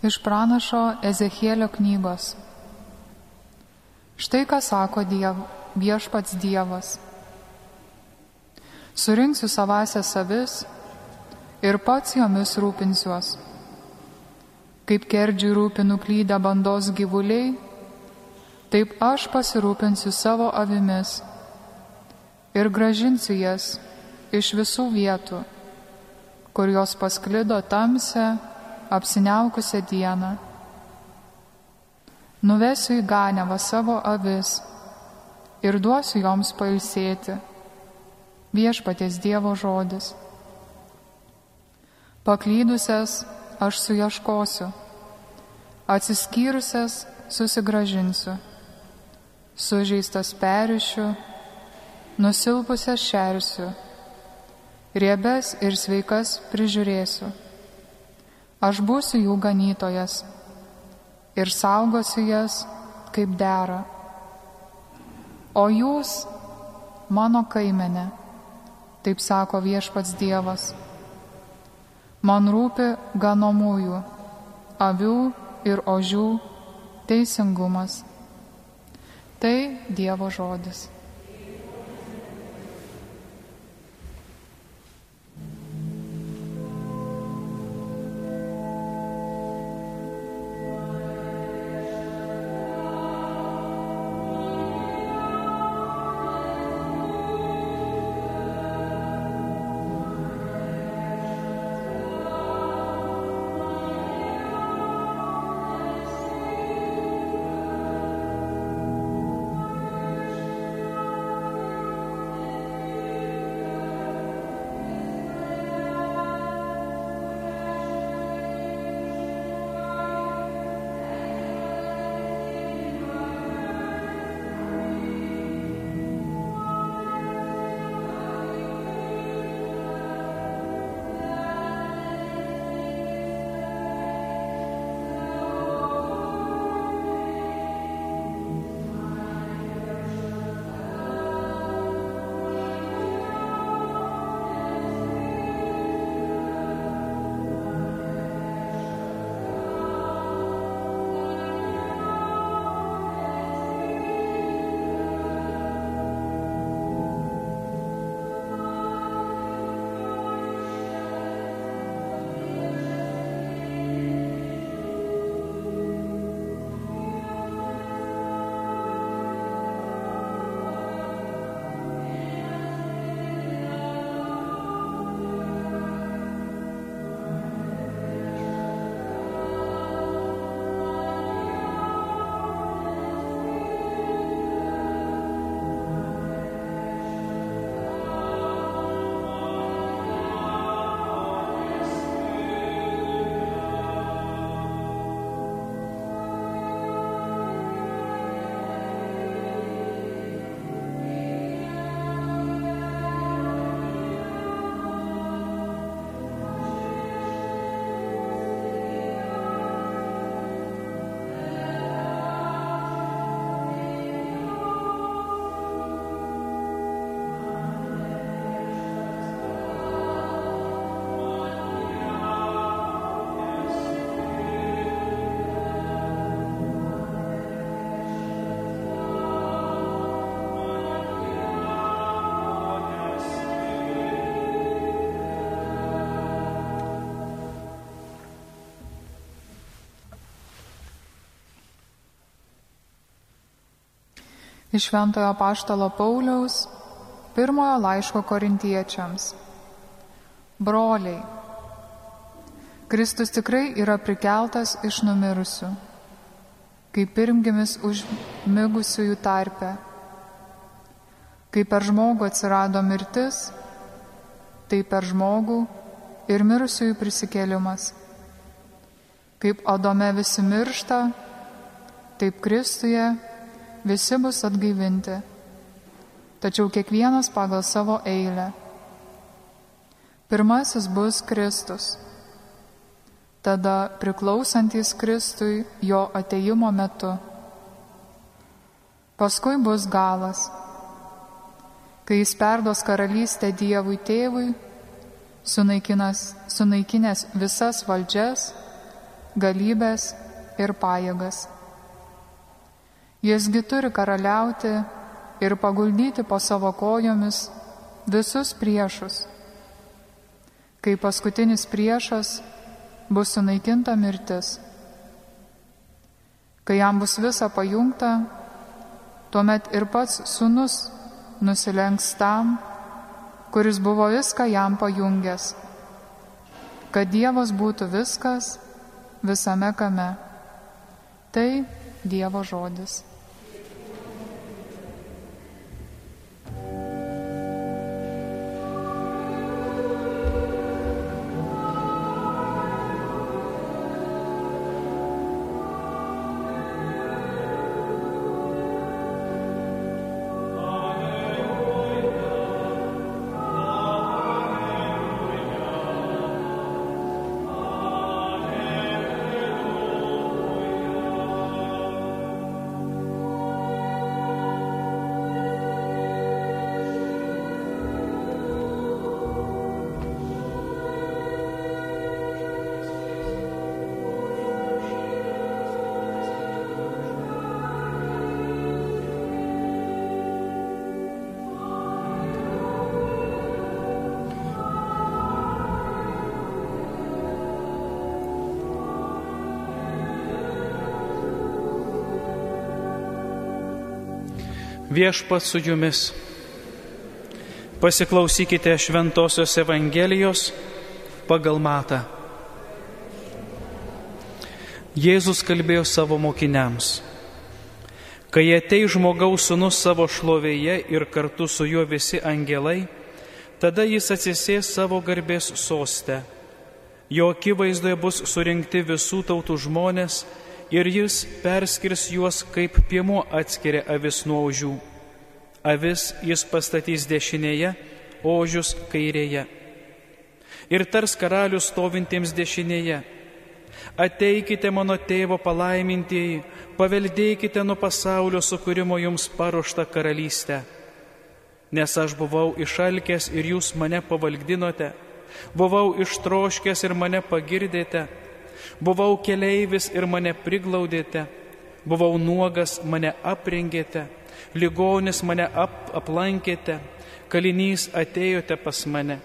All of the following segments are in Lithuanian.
Iš pranašo Ezechielio knygos. Štai ką sako viešpats Dievas. Surinksiu savąsias avis ir pats jomis rūpinsiuos. Kaip kerdžiui rūpi nuklydę bandos gyvuliai, taip aš pasirūpinsiu savo avimis ir grąžinsiu jas iš visų vietų, kur jos pasklido tamsią, apsiniaukusią dieną. Nuvesiu į ganiavą savo avis ir duosiu joms pailsėti. Viešpaties Dievo žodis. Paklydusias aš suieškosiu, atsiskyrusias susigrąžinsiu, sužeistas perrišiu, nusilpusias šersiu, riebes ir sveikas prižiūrėsiu. Aš būsiu jų ganytojas ir saugosiu jas kaip dera. O jūs, mano kaimenė, taip sako viešpats Dievas, man rūpi ganomųjų, avių ir ožių teisingumas. Tai Dievo žodis. Iš Šventojo apaštalo Pauliaus pirmojo laiško Korintiečiams. Broliai, Kristus tikrai yra prikeltas iš numirusių, kaip pirmgimis užmigusiųjų tarpe. Kai per žmogų atsirado mirtis, tai per žmogų ir mirusiųjų prisikėlimas. Kaip Adome visi miršta, taip Kristuje visi bus atgaivinti, tačiau kiekvienas pagal savo eilę. Pirmasis bus Kristus, tada priklausantys Kristui jo atėjimo metu. Paskui bus galas, kai jis perduos karalystę Dievui Tėvui, sunaikinęs visas valdžias galybės ir pajėgas. Jisgi turi karaliauti ir paguldyti po savo kojomis visus priešus. Kai paskutinis priešas bus sunaikinta mirtis. Kai jam bus visa pajungta, tuomet ir pats sūnus nusilenks tam, kuris buvo viską jam pajungęs, kad Dievas būtų viskas visame kame. Tai Dievo žodis. Viešpats su jumis. Pasiklausykite Šventosios Evangelijos pagal Matą. Jėzus kalbėjo savo mokiniams: kai ateis Žmogaus Sūnus savo šlovėje ir kartu su juo visi angelai, tada jis atsisės savo garbės soste. Jo akivaizdoje bus surinkti visų tautų žmonės ir jis perskirs juos, kaip piemuo atskiria avis nuo ožių. Avis jis pastatys dešinėje, ožius kairėje. Ir tars karalius stovintiems dešinėje: ateikite mano tėvo palaimintieji, paveldėkite nuo pasaulio sukūrimo jums paruoštą karalystę. Nes aš buvau išalkęs ir jūs mane pavalgdinote, buvau ištroškęs ir mane pagirdėte, buvau keleivis ir mane priglaudėte, buvau nuogas, mane aprengėte, ligonis mane aplankėte, kalinys atėjote pas mane.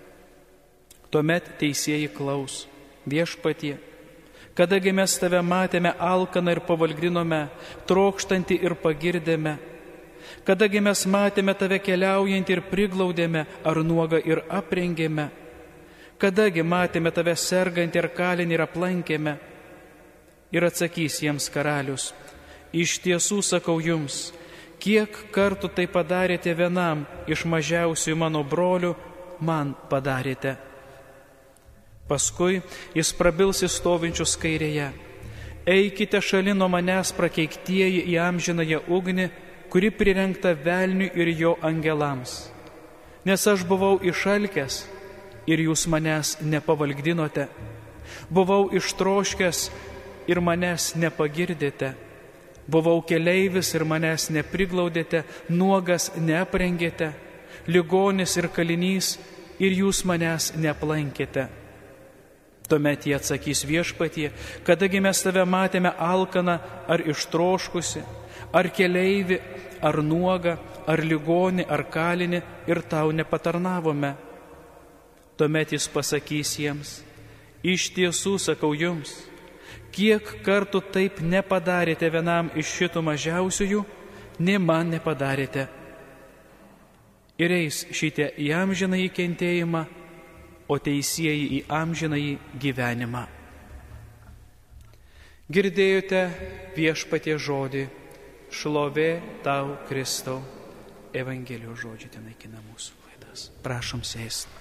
Tuomet teisieji klaus: Viešpatie, kadagi mes tave matėme alkaną ir pavalgdinome, trokštantį ir pagirdėme? Kadagi mes matėme tave keliaujantį ir priglaudėme, ar nuogą ir aprengėme? Kadagi matėme tave sergantį ir kalinį ir aplankėme? Ir atsakys jiems karalius: iš tiesų sakau jums, kiek kartų tai padarėte vienam iš mažiausių mano brolių, man padarėte. Paskui jis prabils į stovinčius kairėje: eikite šalin nuo manęs, prakeiktieji, į amžinąją ugnį, kuri prirengta velniui ir jo angelams. Nes aš buvau išalkęs ir jūs manęs nepavalgdinote, buvau ištroškęs ir manęs nepagirdėte, buvau keleivis ir manęs nepriglaudėte, nuogas neaprengėte, ligonis ir kalinys ir jūs manęs neaplankėte. Tuomet jie atsakys: Viešpatie, kadagi mes tave matėme alkaną ar ištroškusi, ar keleivį, ar nuogą, ar ligonį, ar kalinį ir tau nepatarnavome. Tuomet jis pasakys jiems: iš tiesų sakau jums, kiek kartų taip nepadarėte vienam iš šitų mažiausiųjų, nė man nepadarėte. Ir eis šitie į amžinąjį kentėjimą, o teisieji į amžinąjį gyvenimą. Girdėjote Viešpaties žodį, šlovė tau, Kristau. Evangelijos žodžiai ten naikina mūsų klaidas. Prašom sėsti.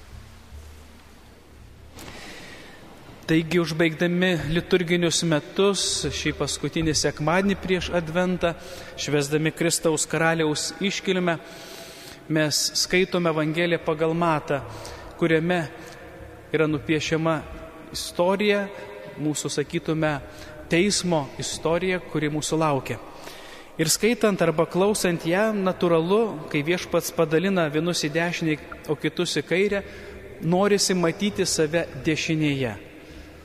Taigi, užbaigdami liturginius metus, šį paskutinį sekmadienį prieš Adventą, švęsdami Kristaus karaliaus iškilmę, mes skaitome Evangeliją pagal Matą, kuriame yra nupiešiama istorija, mūsų, sakytume, teismo istorija, kuri mūsų laukia. Ir skaitant arba klausant ją, natūralu, kai Viešpats padalina vienus į dešinę, o kitus į kairę, norisi matyti save dešinėje.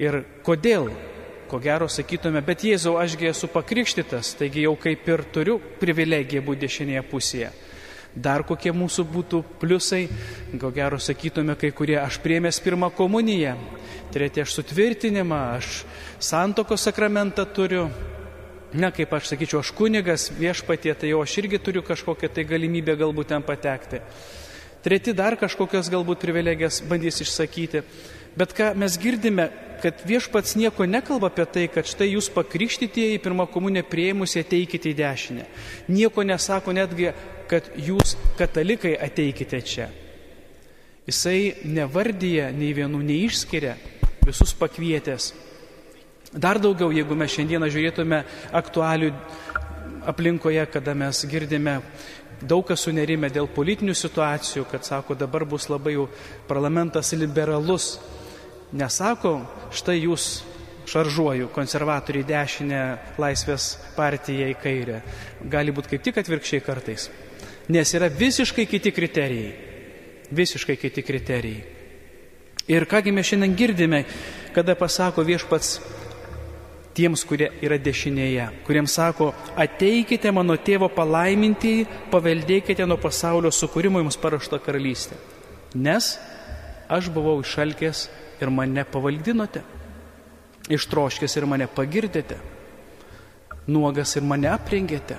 Ir kodėl? Ko gero sakytume, bet Jėzau, ašgi esu pakrikštytas, taigi jau kaip ir turiu privilegiją būti dešinėje pusėje. Dar kokie mūsų būtų pliusai? Ko gero sakytume kai kurie, aš priėmęs pirmą komuniją, treti aš sutvirtinimą, aš santuokos sakramentą turiu. Na, kaip aš sakyčiau, aš kunigas viešpatie, tai jau aš irgi turiu kažkokią tai galimybę galbūt ten patekti. Treti dar kažkokias galbūt privilegijas bandys išsakyti. Bet ką mes girdime, kad viešpats nieko nekalba apie tai, kad štai jūs pakrikštytieji pirmą komuniją priėmusi ateikite į dešinę. Nieko nesako netgi, kad jūs katalikai ateikite čia. Jisai nevardyja, nei vienų neišskiria, visus pakvietęs. Dar daugiau, jeigu mes šiandieną žiūrėtume aktualių aplinkoje, kada mes girdime, daug kas sunerime dėl politinių situacijų, kad sako, dabar bus labai jau parlamentas liberalus. Nesako, štai jūs šaržuoju, konservatoriai dešinę, Laisvės partija į kairę. Gali būti kaip tik atvirkščiai kartais. Nes yra visiškai kiti kriterijai. Visiškai kiti kriterijai. Ir kągi mes šiandien girdime, kada pasako viešpats tiems, kurie yra dešinėje, kuriems sako, ateikite mano tėvo palaimintieji, paveldėkite nuo pasaulio sukūrimo jums paruoštą karalystę. Nes aš buvau išalkęs ir mane pavalgdinote, ištroškęs ir mane pagirdėte, nuogas ir mane aprengėte.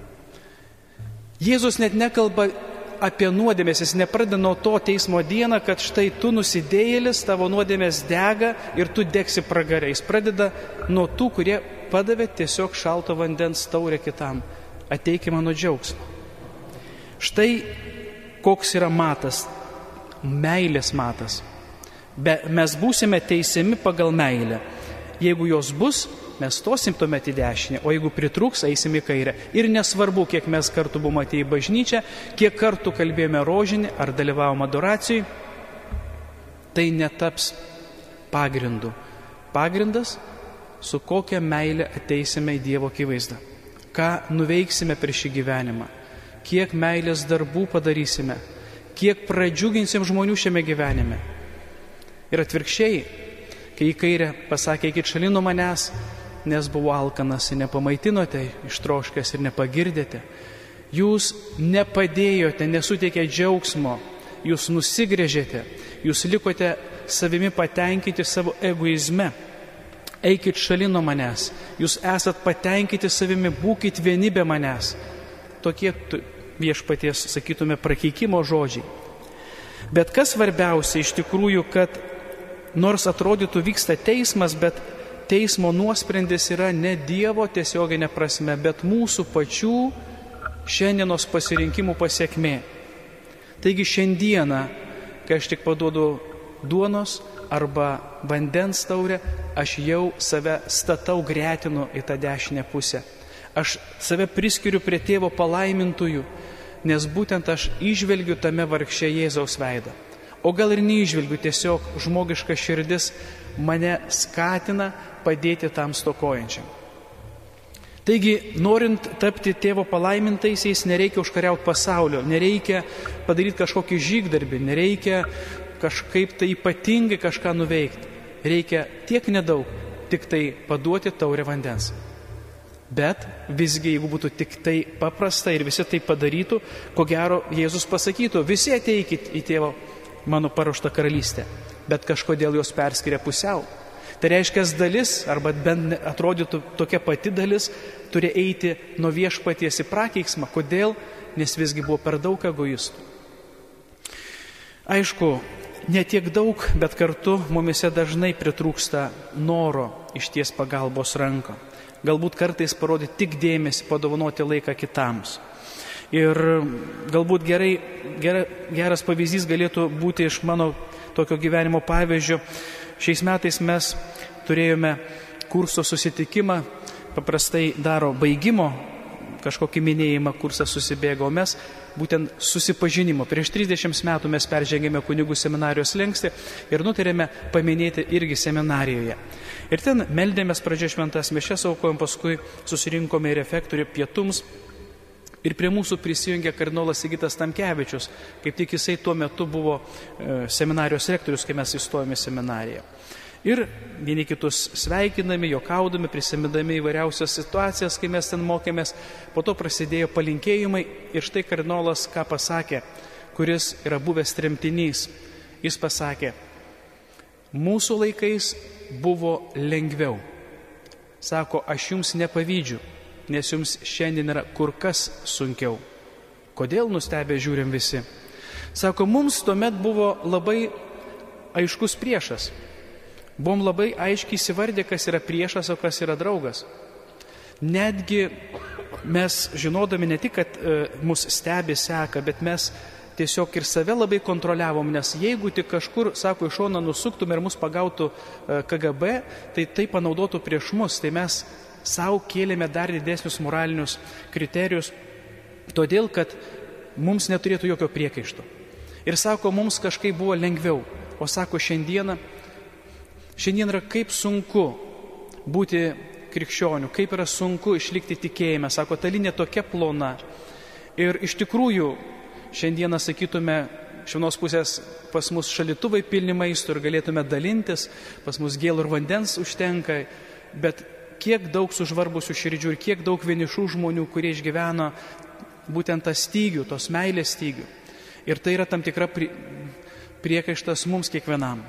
Jėzus net nekalba apie nuodėmės, jis nepradeda nuo to teismo dieną, kad štai tu nusidėjėlis, tavo nuodėmės dega ir tu degsi pragare. Jis pradeda nuo tų, kurie padavė tiesiog šalto vandens taurę kitam. Ateiki mano džiaugsmą. Štai koks yra matas, meilės matas. Mes būsime teisiami pagal meilę. Jeigu jos bus, mes stosim tuomet į dešinę, o jeigu pritrūks, eisim į kairę. Ir nesvarbu, kiek mes kartų buvome atėję į bažnyčią, kiek kartų kalbėjome rožinį ar dalyvavome adoracijai, tai netaps pagrindu. Pagrindas, su kokia meilė ateisime į Dievo akivaizdą. Ką nuveiksime per šį gyvenimą, kiek meilės darbų padarysime, kiek pradžiuginsim žmonių šiame gyvenime. Ir atvirkščiai, kai į kairę pasakė, eikit šalin nuo manęs, nes buvo alkanas ir nepamaitinote, ištroškęs ir nepagirdėte. Jūs nepadėjote, nesuteikė džiaugsmo, jūs nusigrėžėte, jūs likote savimi patenkinti savo egoizme. Eikit šalin nuo manęs, jūs esat patenkinti savimi, būkit vieni be manęs. Tokie viešpaties, sakytume, prakeikimo žodžiai. Bet kas svarbiausia iš tikrųjų, kad nors atrodytų vyksta teismas, bet teismo nuosprendis yra ne Dievo tiesioginė prasme, bet mūsų pačių šiandienos pasirinkimų pasiekmė. Taigi šiandieną, kai aš tik paduodu duonos arba vandens taurę, aš jau save statau, gretinu į tą dešinę pusę. Aš save priskiriu prie tėvo palaimintųjų, nes būtent aš įžvelgiu tame vargšė Jėzaus veidą. O gal ir neįžvelgiu, tiesiog žmogiška širdis mane skatina padėti tam stokojančiam. Taigi, norint tapti tėvo palaimintaisiais, nereikia užkariauti pasaulio, nereikia padaryti kažkokį žygdarbį, nereikia kažkaip tai ypatingai kažką nuveikti. Reikia tiek nedaug, tik tai paduoti taurę vandens. Bet visgi, jeigu būtų tik tai paprasta ir visi tai padarytų, ko gero Jėzus pasakytų, visi ateikit į tėvo mano paruoštą karalystę, bet kažkodėl jos perskiria pusiau. Tai reiškia, dalis, arba bent atrodytų tokia pati dalis, turi eiti nuo viešpaties į prakeiksmą. Kodėl? Nes visgi buvo per daug egoistų. Aišku, ne tiek daug, bet kartu mumise dažnai pritrūksta noro išties pagalbos ranką. Galbūt kartais parodyti tik dėmesį, padovanoti laiką kitams. Ir galbūt geras pavyzdys galėtų būti iš mano tokio gyvenimo pavyzdžio. Šiais metais mes turėjome kurso susitikimą, paprastai daro baigimo, kažkokį minėjimą kursas susibėgo, mes būtent susipažinimo. Prieš 30 metų mes peržengėme kunigų seminarijos slenkstį ir nutarėme paminėti irgi seminarijoje. Ir ten meldėmės pradžioje šventas mišias, aukojom, paskui susirinkome į refektorių pietums. Ir prie mūsų prisijungė kardinolas Sigitas Tamkevičius, kaip tik jisai tuo metu buvo seminarijos rektorius, kai mes įstojome į seminariją. Ir vieni kitus sveikindami, juokaudami, prisimindami įvairiausias situacijas, kai mes ten mokėmės. Po to prasidėjo palinkėjimai ir štai kardinolas ką pasakė, kuris yra buvęs tremtinys. Jis pasakė: mūsų laikais buvo lengviau. Sako, aš jums nepavydžiu, nes jums šiandien yra kur kas sunkiau. Kodėl, nustebę žiūrim visi? Sako, mums tuomet buvo labai aiškus priešas. Buvom labai aiškiai įsivardę, kas yra priešas, o kas yra draugas. Netgi mes žinodami ne tik, kad mus stebi, seka, bet mes tiesiog ir save labai kontroliavom, nes jeigu tik kažkur, sako, iš šono nusuktum ir mus pagautų KGB, tai panaudotų prieš mus, tai mes savo kėlėme dar didesnius moralinius kriterijus, todėl, kad mums neturėtų jokio priekaišto. Ir sako, mums kažkaip buvo lengviau, o sako, šiandien yra kaip sunku būti krikščioniu, kaip yra sunku išlikti tikėjime. Sako, ta linija tokia plona. Ir iš tikrųjų, šiandieną sakytume, iš vienos pusės pas mus šalituvai pilni maisto ir galėtume dalintis, pas mus gėlo ir vandens užtenka, bet kiek daug sužvarbusių širdžių ir kiek daug vienišų žmonių, kurie išgyveno būtent tą stygių, tos meilės stygių. Ir tai yra tam tikra priekaištas mums kiekvienam.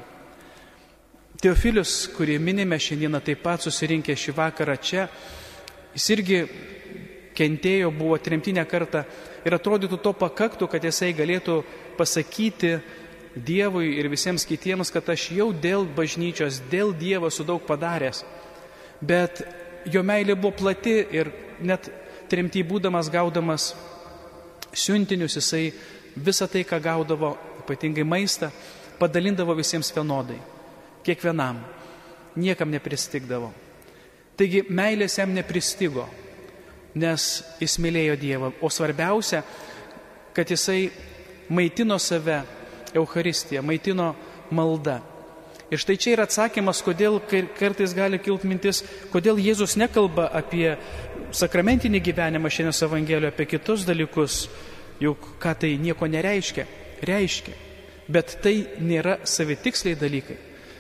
Teofilius, kurį minime šiandieną taip pat susirinkę šį vakarą čia, jis irgi kentėjo, buvo tremtinę kartą ir atrodytų to pakaktų, kad jisai galėtų pasakyti Dievui ir visiems kitiems, kad aš jau dėl bažnyčios, dėl Dievo esu daug padaręs. Bet jo meilė buvo plati ir net tremty būdamas, gaudamas siuntinius, jisai visą tai, ką gaudavo, ypatingai maistą, padalindavo visiems vienodai. Kiekvienam. Niekam nepristigdavo. Taigi meilės jam nepristigo, nes jis mylėjo Dievą. O svarbiausia, kad jisai maitino save Eucharistiją, maitino maldą. Ir štai čia yra atsakymas, kodėl kartais gali kilti mintis, kodėl Jėzus nekalba apie sakramentinį gyvenimą šiandien Evangelijoje, apie kitus dalykus, juk ką tai nieko nereiškia. Reiškia. Bet tai nėra savitiksliai dalykai.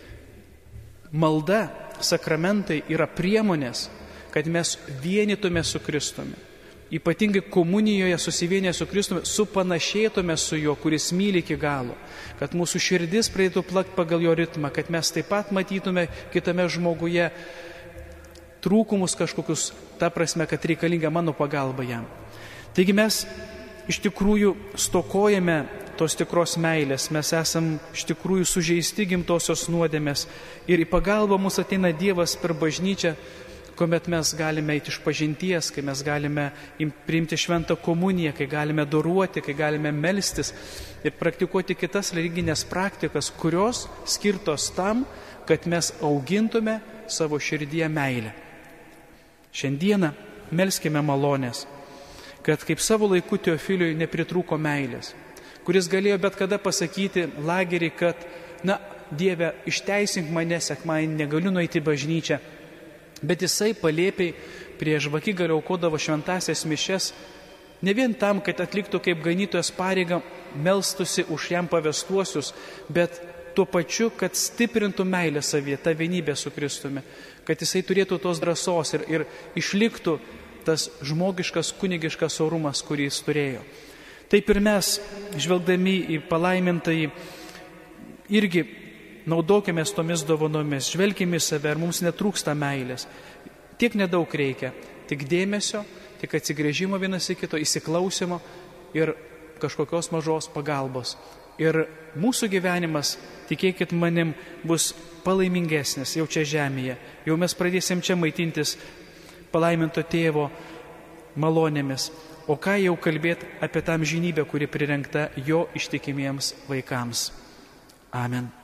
Malda, sakramentai yra priemonės, kad mes vienytume su Kristumi. Ypatingai komunijoje susivienę su Kristumi, supanašėtume su juo, kuris myli iki galo. Kad mūsų širdis pradėtų plakti pagal jo ritmą, kad mes taip pat matytume kitame žmoguje trūkumus kažkokius, ta prasme, kad reikalinga mano pagalba jam. Taigi mes iš tikrųjų stokojame tos tikros meilės, mes esam iš tikrųjų sužeisti gimtosios nuodėmės ir į pagalbą mums ateina Dievas per bažnyčią, kuomet mes galime eiti iš pažinties, kai mes galime priimti šventą komuniją, kai galime doruoti, kai galime melstis ir praktikuoti kitas religinės praktikas, kurios skirtos tam, kad mes augintume savo širdyje meilę. Šiandieną melskime malonės, kad kaip savo laiku Teofiliui nepritrūko meilės, kuris galėjo bet kada pasakyti lagerį, kad, Dieve, išteisink mane, sekmadienį negaliu nueiti į bažnyčią, bet jisai palėpiai prie žvakigalio aukodavo šventąsias mišias, ne vien tam, kad atliktų kaip ganytojas pareigą, melstusi už jam pavestuosius, bet tuo pačiu, kad stiprintų meilę savyje, tą vienybę su Kristumi, kad jisai turėtų tos drąsos ir išliktų tas žmogiškas, kunigiškas orumas, kurį jis turėjo. Taip ir mes, žvelgdami į palaimintąjį, irgi naudokime tomis dovanomis, žvelgime į save, ar mums netrūksta meilės. Tiek nedaug reikia, tik dėmesio, tik atsigręžimo vienas į kito, įsiklausimo ir kažkokios mažos pagalbos. Ir mūsų gyvenimas, tikėkit manim, bus palaimingesnis jau čia žemėje. Jau mes pradėsim čia maitintis palaiminto tėvo malonėmis. O ką jau kalbėti apie tą amžinybę, kuri prirengta jo ištikimiems vaikams. Amen.